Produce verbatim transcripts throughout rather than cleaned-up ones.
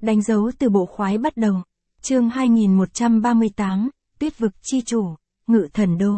Đánh dấu từ bộ khoái bắt đầu. Chương hai nghìn một trăm ba mươi tám, Tuyết vực chi chủ, Ngự Thần Đô.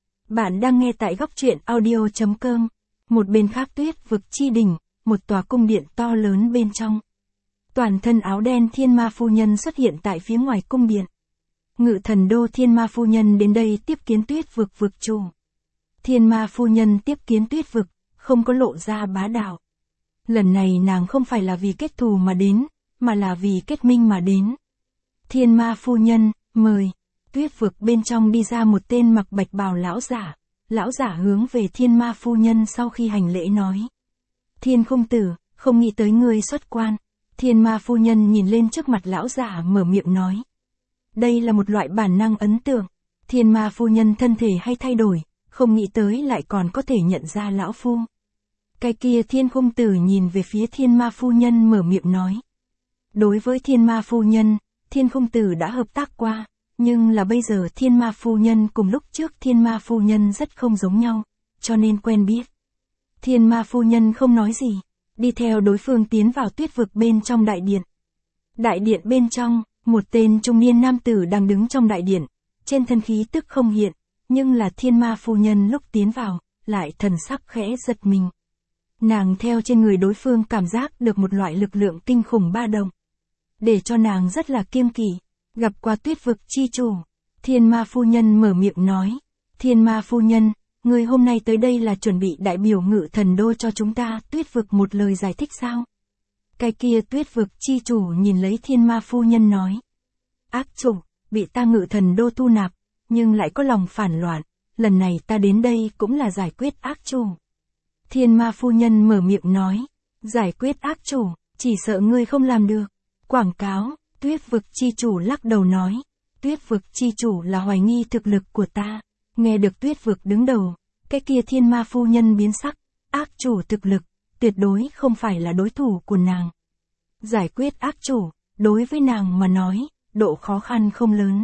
Bạn đang nghe tại góc truyện audio chấm com. Một bên khác Tuyết vực chi đỉnh, một tòa cung điện to lớn bên trong. Toàn thân áo đen Thiên Ma phu nhân xuất hiện tại phía ngoài cung điện. Ngự Thần Đô Thiên Ma phu nhân đến đây tiếp kiến Tuyết vực vực chủ. Thiên Ma phu nhân tiếp kiến Tuyết vực, không có lộ ra bá đạo. Lần này nàng không phải là vì kết thù mà đến, mà là vì kết minh mà đến. Thiên Ma phu nhân, mời. Tuyết vực bên trong đi ra một tên mặc bạch bào lão giả. Lão giả hướng về Thiên Ma phu nhân sau khi hành lễ nói. Thiên Khung Tử, không nghĩ tới ngươi xuất quan. Thiên Ma phu nhân nhìn lên trước mặt lão giả mở miệng nói. Đây là một loại bản năng ấn tượng. Thiên Ma phu nhân thân thể hay thay đổi, không nghĩ tới lại còn có thể nhận ra lão phu. Cái kia Thiên Khung Tử nhìn về phía Thiên Ma phu nhân mở miệng nói. Đối với Thiên Ma phu nhân, Thiên Khung Tử đã hợp tác qua, nhưng là bây giờ Thiên Ma phu nhân cùng lúc trước Thiên Ma phu nhân rất không giống nhau, cho nên quen biết. Thiên Ma phu nhân không nói gì, đi theo đối phương tiến vào Tuyết vực bên trong đại điện. Đại điện bên trong, một tên trung niên nam tử đang đứng trong đại điện, trên thân khí tức không hiện, nhưng là Thiên Ma phu nhân lúc tiến vào, lại thần sắc khẽ giật mình. Nàng theo trên người đối phương cảm giác được một loại lực lượng kinh khủng ba động, để cho nàng rất là kiêng kỵ. Gặp qua Tuyết vực chi chủ, Thiên Ma phu nhân mở miệng nói. Thiên Ma phu nhân, người hôm nay tới đây là chuẩn bị đại biểu Ngự Thần Đô cho chúng ta Tuyết vực một lời giải thích sao? Cái kia Tuyết vực chi chủ nhìn lấy Thiên Ma phu nhân nói. Ác chủ, bị ta Ngự Thần Đô thu nạp, nhưng lại có lòng phản loạn, lần này ta đến đây cũng là giải quyết ác chủ. Thiên Ma phu nhân mở miệng nói. Giải quyết ác chủ, chỉ sợ ngươi không làm được. Quảng cáo. Tuyết vực chi chủ lắc đầu nói. Tuyết vực chi chủ là hoài nghi thực lực của ta. Nghe được Tuyết vực đứng đầu, cái kia Thiên Ma phu nhân biến sắc. Ác chủ thực lực, tuyệt đối không phải là đối thủ của nàng. Giải quyết ác chủ, đối với nàng mà nói, độ khó khăn không lớn.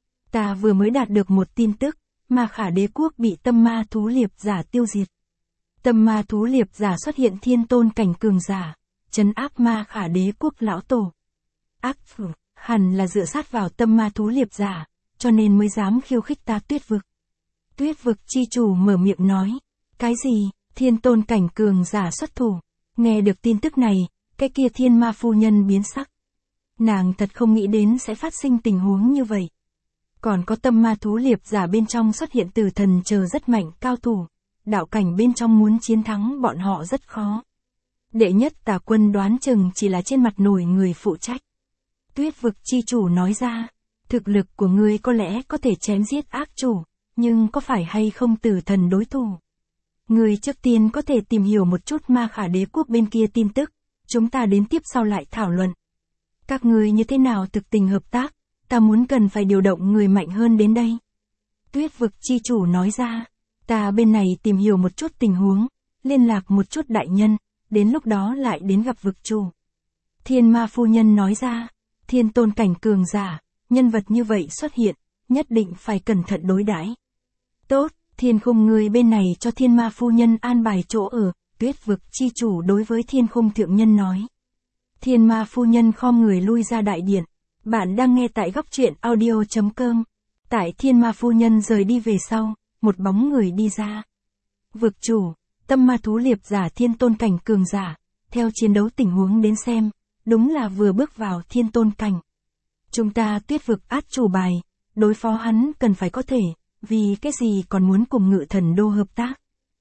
Ta vừa mới đạt được một tin tức, Ma Khả Đế quốc bị tâm ma thú liệp giả tiêu diệt. Tâm ma thú liệp giả xuất hiện thiên tôn cảnh cường giả, trấn áp Ma Khả Đế quốc lão tổ. Ác chủ, hẳn là dựa sát vào tâm ma thú liệp giả, cho nên mới dám khiêu khích ta Tuyết vực. Tuyết vực chi chủ mở miệng nói. Cái gì? Thiên tôn cảnh cường giả xuất thủ. Nghe được tin tức này, cái kia Thiên Ma phu nhân biến sắc. Nàng thật không nghĩ đến sẽ phát sinh tình huống như vậy. Còn có tâm ma thú liệp giả bên trong xuất hiện từ thần chờ rất mạnh cao thủ. Đạo cảnh bên trong muốn chiến thắng bọn họ rất khó. Đệ nhất tà quân đoán chừng chỉ là trên mặt nổi người phụ trách. Tuyết vực chi chủ nói ra, thực lực của ngươi có lẽ có thể chém giết ác chủ, nhưng có phải hay không tử thần đối thủ? Ngươi trước tiên có thể tìm hiểu một chút Ma Khả Đế quốc bên kia tin tức, chúng ta đến tiếp sau lại thảo luận. Các ngươi như thế nào thực tình hợp tác, ta muốn cần phải điều động người mạnh hơn đến đây. Tuyết vực chi chủ nói ra, ta bên này tìm hiểu một chút tình huống, liên lạc một chút đại nhân, đến lúc đó lại đến gặp vực chủ. Thiên Ma phu nhân nói ra. Thiên tôn cảnh cường giả, nhân vật như vậy xuất hiện, nhất định phải cẩn thận đối đãi. Tốt, Thiên Khung người bên này cho Thiên Ma phu nhân an bài chỗ ở, Tuyết vực chi chủ đối với Thiên Khung thượng nhân nói. Thiên Ma phu nhân khom người lui ra đại điện. Bạn đang nghe tại góc truyện audio chấm com. Tại Thiên Ma phu nhân rời đi về sau, một bóng người đi ra. Vực chủ, tâm ma thú liệp giả thiên tôn cảnh cường giả, theo chiến đấu tình huống đến xem. Đúng là vừa bước vào thiên tôn cảnh. Chúng ta Tuyết vực át chủ bài, đối phó hắn cần phải có thể, vì cái gì còn muốn cùng Ngự Thần Đô hợp tác.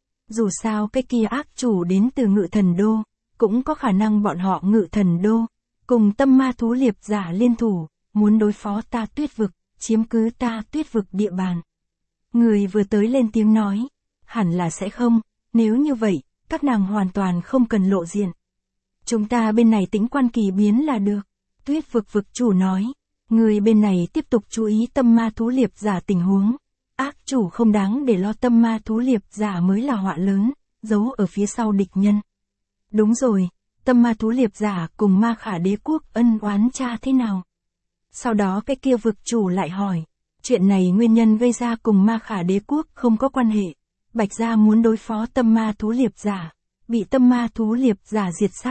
Dù sao cái kia ác chủ đến từ Ngự Thần Đô, cũng có khả năng bọn họ Ngự Thần Đô, cùng tâm ma thú liệp giả liên thủ, muốn đối phó ta Tuyết vực, chiếm cứ ta Tuyết vực địa bàn. Người vừa tới lên tiếng nói, hẳn là sẽ không, nếu như vậy, các nàng hoàn toàn không cần lộ diện. Chúng ta bên này tính quan kỳ biến là được. Tuyết vực vực chủ nói. Người bên này tiếp tục chú ý tâm ma thú liệp giả tình huống. Ác chủ không đáng để lo, tâm ma thú liệp giả mới là họa lớn, giấu ở phía sau địch nhân. Đúng rồi, tâm ma thú liệp giả cùng Ma Khả Đế quốc ân oán cha thế nào? Sau đó cái kia vực chủ lại hỏi. Chuyện này nguyên nhân gây ra cùng Ma Khả Đế quốc không có quan hệ. Bạch gia muốn đối phó tâm ma thú liệp giả, bị tâm ma thú liệp giả diệt sát.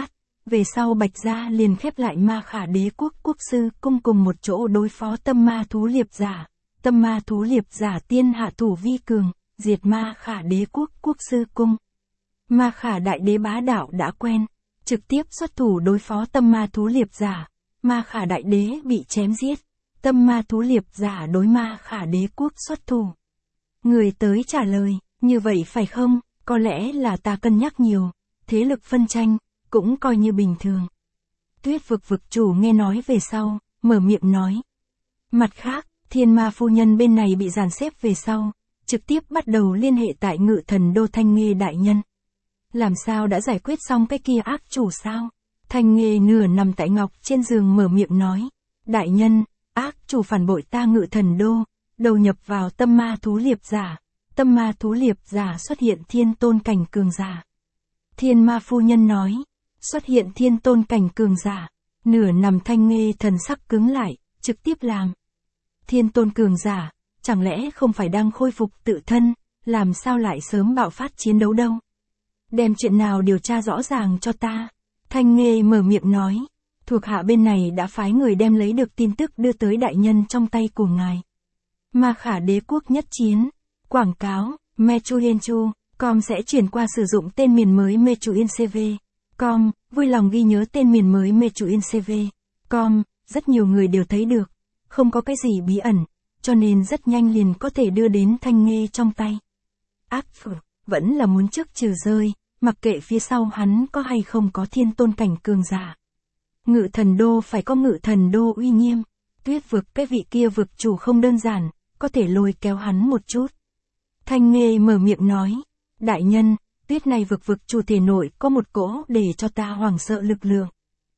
Về sau Bạch Gia liền khép lại Ma Khả Đế quốc quốc sư cung cùng một chỗ đối phó tâm ma thú liệp giả. Tâm ma thú liệp giả tiên hạ thủ vi cường, diệt Ma Khả Đế quốc quốc sư cung. Ma Khả Đại Đế bá đạo đã quen, trực tiếp xuất thủ đối phó tâm ma thú liệp giả. Ma Khả Đại Đế bị chém giết. Tâm ma thú liệp giả đối Ma Khả Đế quốc xuất thủ. Người tới trả lời, như vậy phải không? Có lẽ là ta cân nhắc nhiều, thế lực phân tranh, cũng coi như bình thường. Tuyết vực vực chủ nghe nói về sau, mở miệng nói. Mặt khác, thiên ma phu nhân bên này bị dàn xếp về sau, trực tiếp bắt đầu liên hệ tại Ngự Thần Đô Thanh Nghê đại nhân. Làm sao đã giải quyết xong cái kia ác chủ sao? Thanh Nghê nửa nằm tại ngọc trên giường mở miệng nói. Đại nhân, ác chủ phản bội ta Ngự Thần Đô, đầu nhập vào tâm ma thú liệp giả. Tâm ma thú liệp giả xuất hiện thiên tôn cảnh cường giả. Thiên ma phu nhân nói, xuất hiện thiên tôn cảnh cường giả, nửa nằm Thanh Nghê thần sắc cứng lại, trực tiếp làm. Thiên tôn cường giả, chẳng lẽ không phải đang khôi phục tự thân, làm sao lại sớm bạo phát chiến đấu đâu? Đem chuyện nào điều tra rõ ràng cho ta. Thanh Nghê mở miệng nói, thuộc hạ bên này đã phái người đem lấy được tin tức đưa tới đại nhân trong tay của ngài. Ma Khả Đế quốc nhất chiến. Quảng cáo, Mechuyenchu, com sẽ chuyển qua sử dụng tên miền mới Mechuyencv. Com, vui lòng ghi nhớ tên miền mới Mechuyencv. Com, rất nhiều người đều thấy được, không có cái gì bí ẩn, cho nên rất nhanh liền có thể đưa đến Thanh Nghê trong tay. Ác phử, vẫn là muốn trước trừ rơi, mặc kệ phía sau hắn có hay không có thiên tôn cảnh cường giả. Ngự Thần Đô phải có Ngự Thần Đô uy nghiêm, Tuyết vực cái vị kia vực chủ không đơn giản, có thể lôi kéo hắn một chút. Thanh Nghê mở miệng nói, đại nhân, Tuyết này vực vực chủ thể nội có một cỗ để cho ta hoảng sợ lực lượng.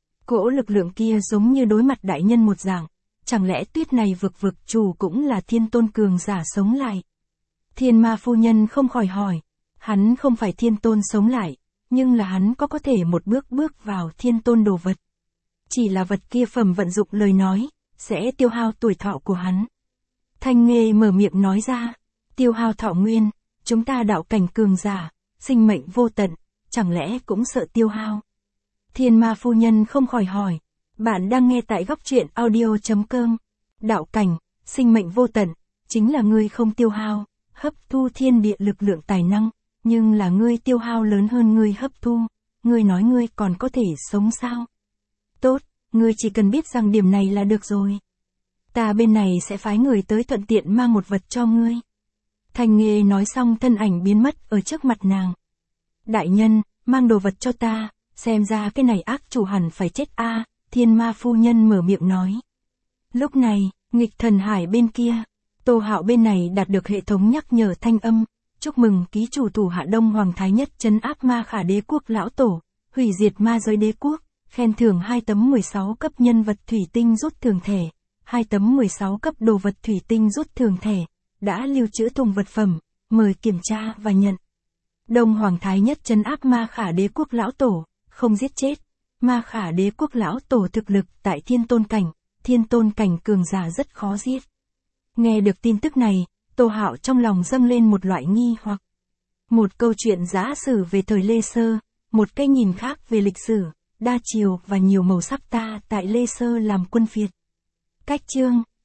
Cỗ lực lượng kia giống như đối mặt đại nhân một dạng, chẳng lẽ Tuyết này vực vực chủ cũng là thiên tôn cường giả sống lại? Thiên ma phu nhân không khỏi hỏi, hắn không phải thiên tôn sống lại, nhưng là hắn có có thể một bước bước vào thiên tôn đồ vật. Chỉ là vật kia phẩm vận dụng lời nói, sẽ tiêu hao tuổi thọ của hắn. Thanh Nghê mở miệng nói ra, tiêu hao thọ nguyên, chúng ta đạo cảnh cường giả, sinh mệnh vô tận, chẳng lẽ cũng sợ tiêu hao? Thiên ma phu nhân không khỏi hỏi, bạn đang nghe tại góc truyện audio.com, đạo cảnh, sinh mệnh vô tận, chính là ngươi không tiêu hao, hấp thu thiên địa lực lượng tài năng, nhưng là ngươi tiêu hao lớn hơn ngươi hấp thu, ngươi nói ngươi còn có thể sống sao? Tốt, ngươi chỉ cần biết rằng điểm này là được rồi. Ta bên này sẽ phái người tới thuận tiện mang một vật cho ngươi. Thanh Nghê nói xong thân ảnh biến mất ở trước mặt nàng. Đại nhân, mang đồ vật cho ta, xem ra cái này ác chủ hẳn phải chết a. À, thiên ma phu nhân mở miệng nói. Lúc này, nghịch thần hải bên kia, Tô Hạo bên này đạt được hệ thống nhắc nhở thanh âm, chúc mừng ký chủ thủ hạ Đông Hoàng Thái Nhất trấn áp Ma Khả Đế quốc lão tổ, hủy diệt ma giới đế quốc, khen thưởng hai tấm mười sáu cấp nhân vật thủy tinh rút thường thể, hai tấm mười sáu cấp đồ vật thủy tinh rút thường thể, đã lưu trữ thùng vật phẩm, mời kiểm tra và nhận. Đông Hoàng Thái Nhất trấn áp Ma Khả Đế quốc lão tổ, không giết chết. Ma Khả Đế quốc lão tổ thực lực tại thiên tôn cảnh, thiên tôn cảnh cường giả rất khó giết. Nghe được tin tức này, Tô Hạo trong lòng dâng lên một loại nghi hoặc. Một câu chuyện giả sử về thời Lê Sơ, một cái nhìn khác về lịch sử, đa chiều và nhiều màu sắc ta tại Lê Sơ làm quân phiệt. Cách chương,